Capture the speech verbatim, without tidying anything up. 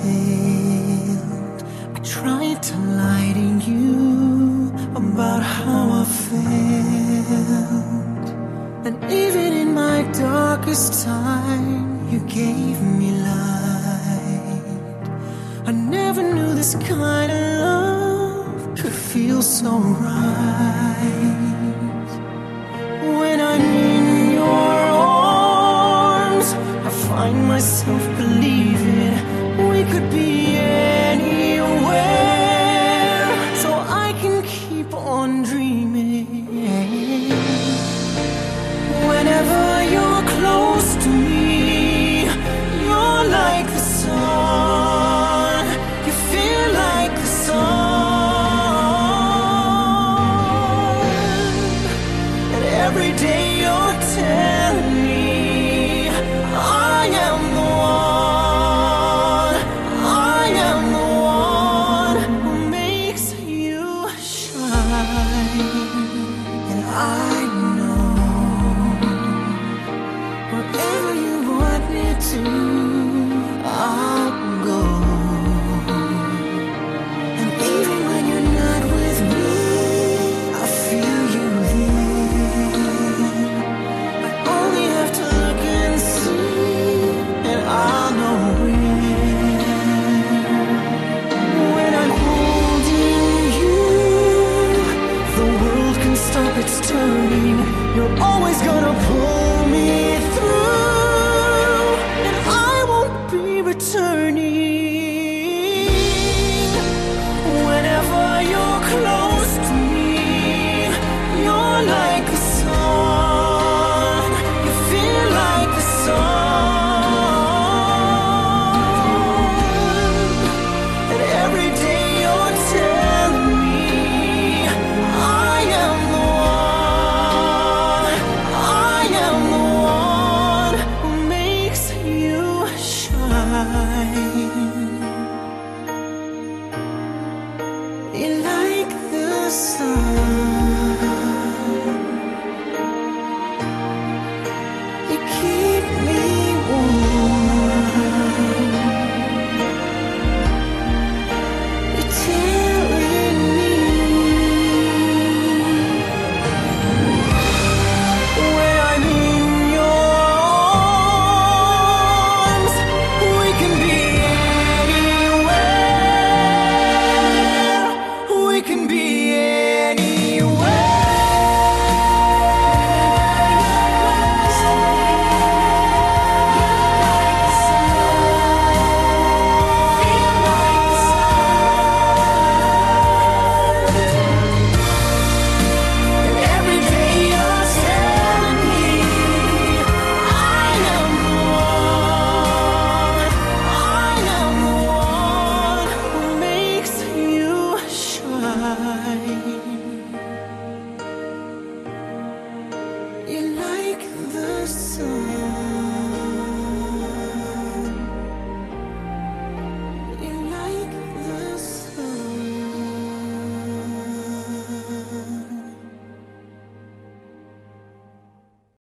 failed. I tried to lie to you about how I felt, and even in my darkest time, you gave me light. I never knew this kind of love could feel so right. When I'm in your arms, I find myself